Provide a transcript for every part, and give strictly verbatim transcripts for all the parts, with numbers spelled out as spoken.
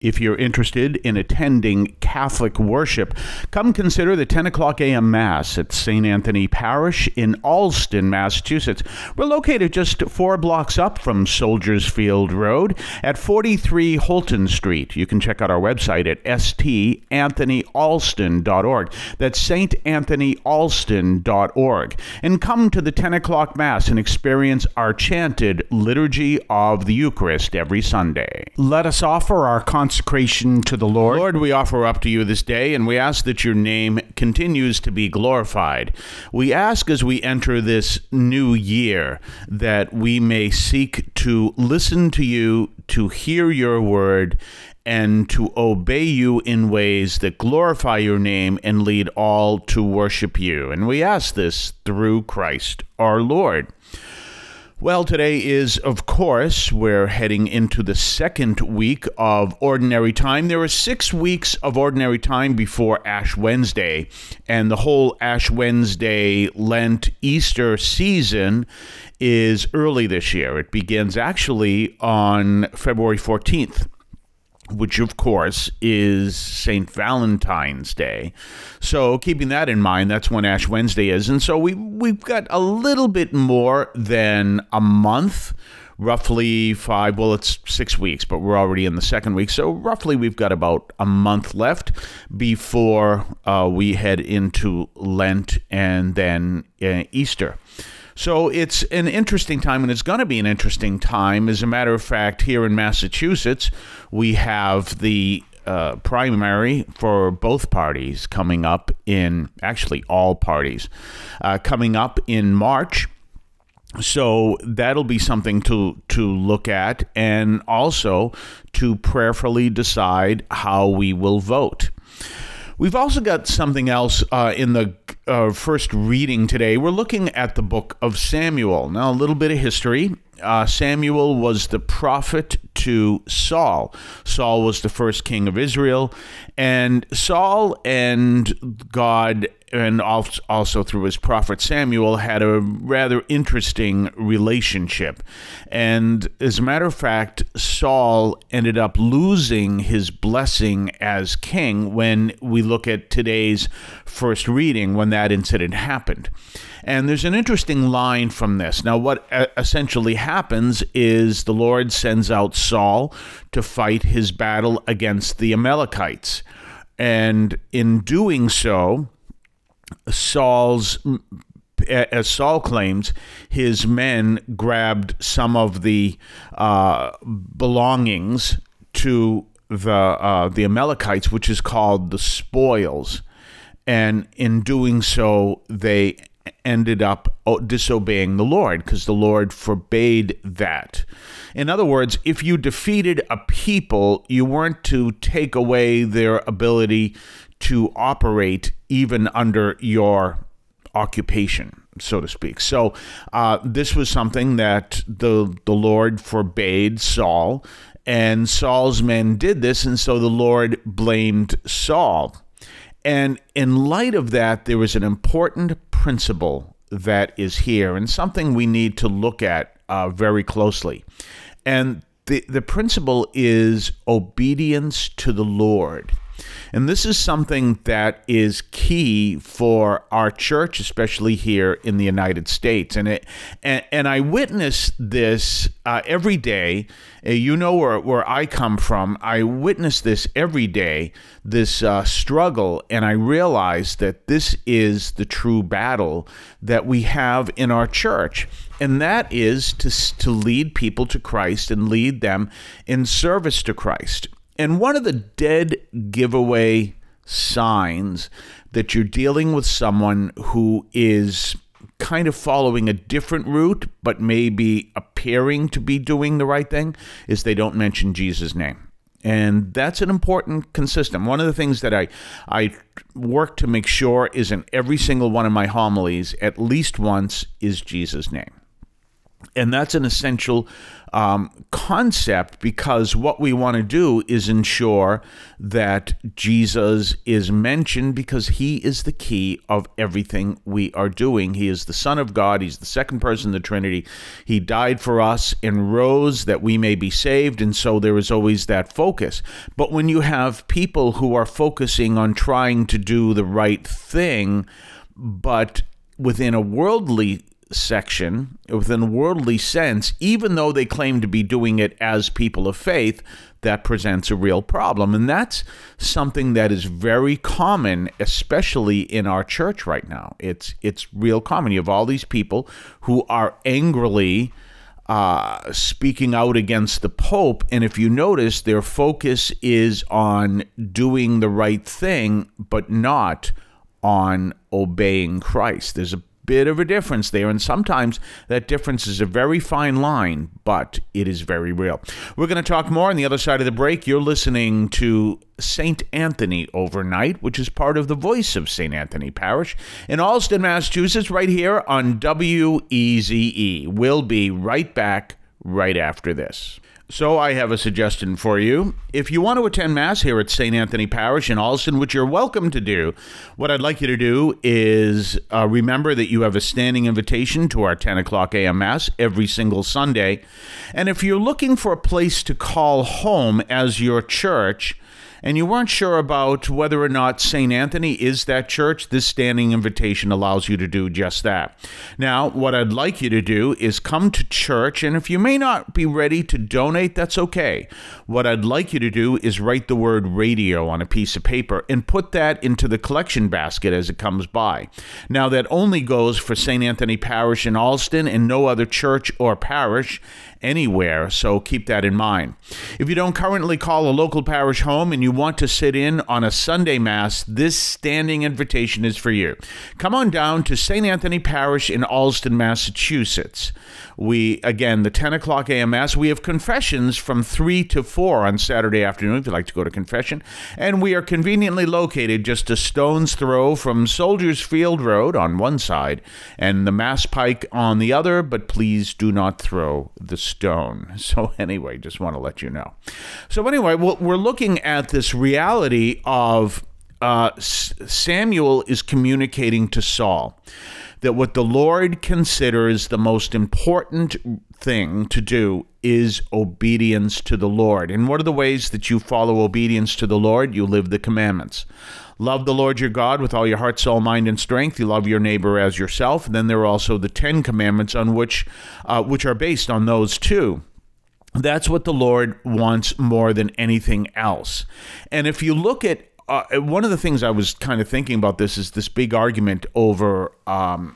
If you're interested in attending Catholic worship, come consider the ten o'clock a.m. Mass at Saint Anthony Parish in Allston, Massachusetts. We're located just four blocks up from Soldiers Field Road at forty-three Holton Street. You can check out our website at s t anthony alston dot org. That's saint anthony alston dot org. And come to the ten o'clock Mass and experience our chanted Liturgy of the Eucharist every Sunday. Let us offer our consecration to the Lord. Lord, we offer up to you this day, and we ask that your name continues to be glorified. We ask as we enter this new year that we may seek to listen to you, to hear your word, and to obey you in ways that glorify your name and lead all to worship you. And we ask this through Christ our Lord. Well, today is, of course, we're heading into the second week of Ordinary Time. There are six weeks of Ordinary Time before Ash Wednesday, and the whole Ash Wednesday, Lent, Easter season is early this year. It begins actually on February fourteenth. Which, of course, is Saint Valentine's Day. So keeping that in mind, that's when Ash Wednesday is. And so we, we've got a little bit more than a month, roughly five, well, it's six weeks, but we're already in the second week. So roughly we've got about a month left before uh, we head into Lent and then uh, Easter. So it's an interesting time, and it's going to be an interesting time. As a matter of fact, here in Massachusetts, we have the uh, primary for both parties coming up in, actually all parties, uh, coming up in March. So that'll be something to, to look at, and also to prayerfully decide how we will vote. We've also got something else uh, in the uh, first reading today. We're looking at the book of Samuel. Now, a little bit of history. Uh, Samuel was the prophet to Saul. Saul was the first king of Israel, and Saul and God, and also through his prophet Samuel, had a rather interesting relationship. And as a matter of fact, Saul ended up losing his blessing as king when we look at today's first reading, when that incident happened. And there's an interesting line from this. Now, what essentially happens is the Lord sends out Saul to fight his battle against the Amalekites. And in doing so, Saul's, as Saul claims, his men grabbed some of the uh, belongings to the uh, the Amalekites, which is called the spoils. And in doing so, they ended up disobeying the Lord, because the Lord forbade that. In other words, if you defeated a people, you weren't to take away their ability to operate even under your occupation, so to speak. So uh, this was something that the the Lord forbade Saul, and Saul's men did this, and so the Lord blamed Saul. And in light of that, there is an important principle that is here, and something we need to look at uh, very closely. And the, the principle is obedience to the Lord. And this is something that is key for our church, especially here in the United States. And it, and, and I witness this uh, every day. Uh, you know where, where I come from. I witness this every day, this uh, struggle, and I realize that this is the true battle that we have in our church. And that is to, to lead people to Christ and lead them in service to Christ. And one of the dead giveaway signs that you're dealing with someone who is kind of following a different route, but maybe appearing to be doing the right thing, is they don't mention Jesus' name. And that's an important consistent. One of the things that I, I work to make sure is in every single one of my homilies, at least once, is Jesus' name. And that's an essential um, concept, because what we want to do is ensure that Jesus is mentioned, because he is the key of everything we are doing. He is the Son of God. He's the second person of the Trinity. He died for us and rose that we may be saved. And so there is always that focus. But when you have people who are focusing on trying to do the right thing, but within a worldly section, within a worldly sense, even though they claim to be doing it as people of faith, that presents a real problem. And that's something that is very common, especially in our church right now. It's it's real common. You have all these people who are angrily uh, speaking out against the Pope, and if you notice, their focus is on doing the right thing, but not on obeying Christ. There's a bit of a difference there, and sometimes that difference is a very fine line, but it is very real. We're going to talk more on the other side of the break. You're listening to Saint Anthony Overnight, which is part of the Voice of Saint Anthony Parish in Allston, Massachusetts, right here on W E Z E. We'll be right back right after this. So I have a suggestion for you. If you want to attend Mass here at Saint Anthony Parish in Allston, which you're welcome to do, what I'd like you to do is uh, remember that you have a standing invitation to our ten o'clock a.m. Mass every single Sunday. And if you're looking for a place to call home as your church, and you weren't sure about whether or not Saint Anthony is that church, this standing invitation allows you to do just that. Now, what I'd like you to do is come to church, and if you may not be ready to donate, that's okay. What I'd like you to do is write the word radio on a piece of paper and put that into the collection basket as it comes by. Now, that only goes for Saint Anthony Parish in Allston and no other church or parish anywhere, so keep that in mind. If you don't currently call a local parish home and you want to sit in on a Sunday Mass, this standing invitation is for you. Come on down to Saint Anthony Parish in Allston, Massachusetts. We, again, the ten o'clock a.m. Mass, we have confessions from three to four on Saturday afternoon if you'd like to go to confession, and we are conveniently located just a stone's throw from Soldiers Field Road on one side and the Mass Pike on the other, but please do not throw the stone. So anyway, just want to let you know. So anyway, we're looking at this reality of uh, Samuel is communicating to Saul that what the Lord considers the most important thing to do is obedience to the Lord. And what are the ways that you follow obedience to the Lord? You live the commandments. Love the Lord your God with all your heart, soul, mind, and strength. You love your neighbor as yourself. And then there are also the Ten Commandments, on which, uh, which are based on those two. That's what the Lord wants more than anything else. And if you look at uh, one of the things I was kind of thinking about this is this big argument over um,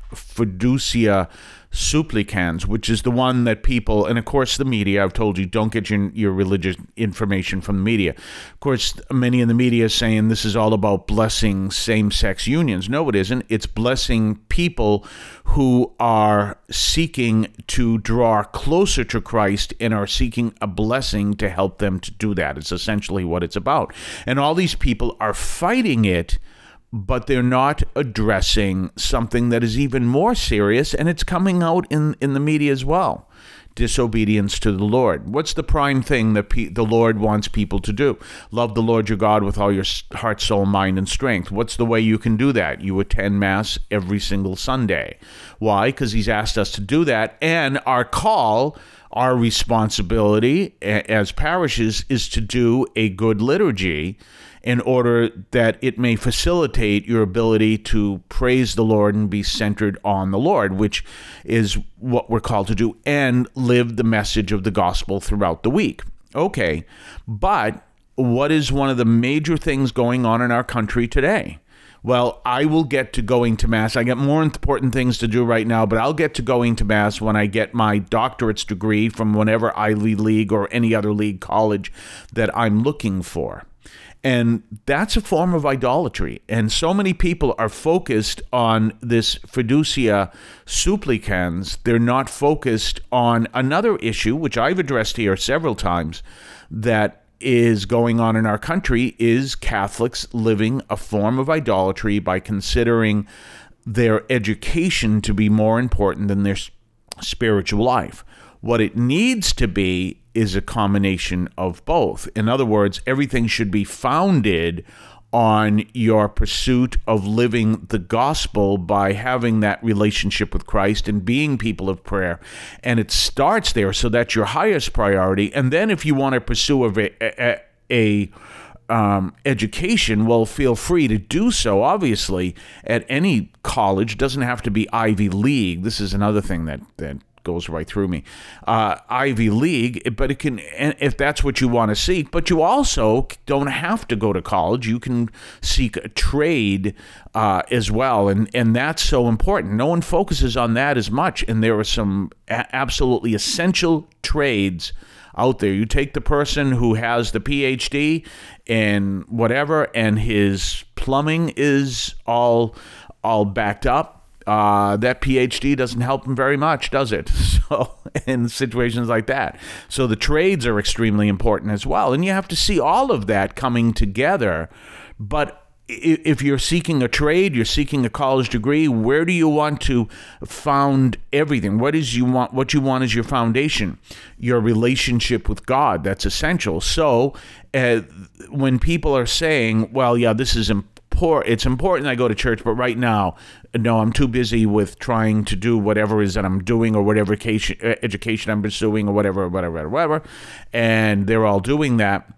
fiducia supplicans, which is the one that people, and of course the media, I've told you, don't get your, your religious information from the media. Of course, many in the media are saying this is all about blessing same-sex unions. No, it isn't. It's blessing people who are seeking to draw closer to Christ and are seeking a blessing to help them to do that. It's essentially what it's about. And all these people are fighting it, but they're not addressing something that is even more serious, and it's coming out in, in the media as well. Disobedience to the Lord. What's the prime thing that pe- the Lord wants people to do? Love the Lord your God with all your heart, soul, mind, and strength. What's the way you can do that? You attend Mass every single Sunday. Why? Because he's asked us to do that, and our call, our responsibility as parishes is to do a good liturgy in order that it may facilitate your ability to praise the Lord and be centered on the Lord, which is what we're called to do, and live the message of the gospel throughout the week. Okay, but what is one of the major things going on in our country today? Well, I will get to going to Mass. I got more important things to do right now, but I'll get to going to Mass when I get my doctorate's degree from whatever Ivy League or any other league college that I'm looking for. And that's a form of idolatry. And so many people are focused on this fiducia supplicans. They're not focused on another issue, which I've addressed here several times, that is going on in our country, is Catholics living a form of idolatry by considering their education to be more important than their spiritual life. What it needs to be is a combination of both. In other words, everything should be founded on your pursuit of living the gospel by having that relationship with Christ and being people of prayer. And it starts there, so that's your highest priority. And then if you want to pursue a, a, a um, education, well, feel free to do so, obviously, at any college. It doesn't have to be Ivy League. This is another thing that, that goes right through me. Uh, Ivy League, but it can, if that's what you want to seek, but you also don't have to go to college. You can seek a trade uh, as well, and, and that's so important. No one focuses on that as much, and there are some a- absolutely essential trades out there. You take the person who has the P H D and whatever, and his plumbing is all all backed up. Uh, that P H D doesn't help him very much, does it? So, in situations like that. So the trades are extremely important as well. And you have to see all of that coming together. But if you're seeking a trade, you're seeking a college degree, where do you want to found everything? What is you want? What you want is your foundation, your relationship with God. That's essential. So uh, when people are saying, well, yeah, this is important, it's important I go to church, but right now, no, I'm too busy with trying to do whatever it is that I'm doing or whatever education, education I'm pursuing or whatever, whatever, whatever. And they're all doing that.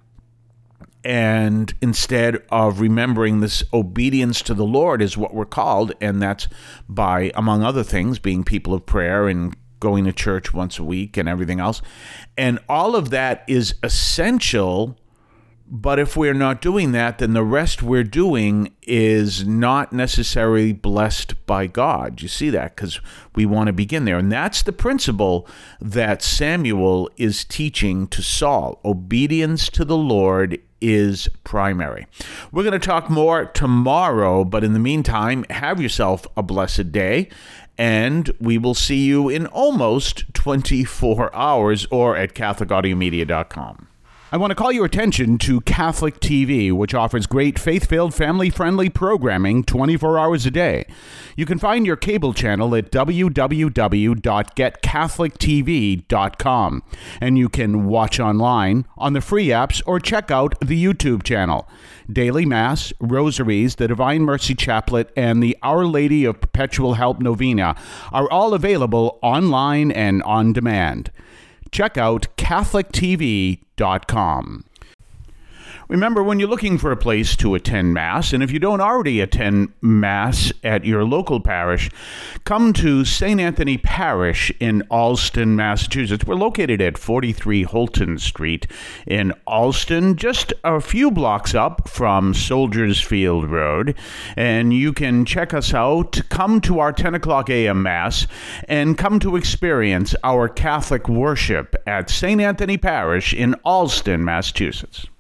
And instead of remembering this obedience to the Lord is what we're called, and that's by, among other things, being people of prayer and going to church once a week and everything else. And all of that is essential. But if we're not doing that, then the rest we're doing is not necessarily blessed by God. You see that? Because we want to begin there. And that's the principle that Samuel is teaching to Saul. Obedience to the Lord is primary. We're going to talk more tomorrow, but in the meantime, have yourself a blessed day. And we will see you in almost twenty-four hours or at Catholic Audio Media dot com. I want to call your attention to Catholic T V, which offers great faith-filled, family-friendly programming twenty-four hours a day. You can find your cable channel at w w w dot get catholic t v dot com, and you can watch online on the free apps or check out the YouTube channel. Daily Mass, Rosaries, the Divine Mercy Chaplet, and the Our Lady of Perpetual Help Novena are all available online and on demand. Check out catholic t v dot com. Remember, when you're looking for a place to attend Mass, and if you don't already attend Mass at your local parish, come to Saint Anthony Parish in Allston, Massachusetts. We're located at forty-three Holton Street in Allston, just a few blocks up from Soldiers Field Road. And you can check us out, come to our ten o'clock a.m. Mass, and come to experience our Catholic worship at Saint Anthony Parish in Allston, Massachusetts.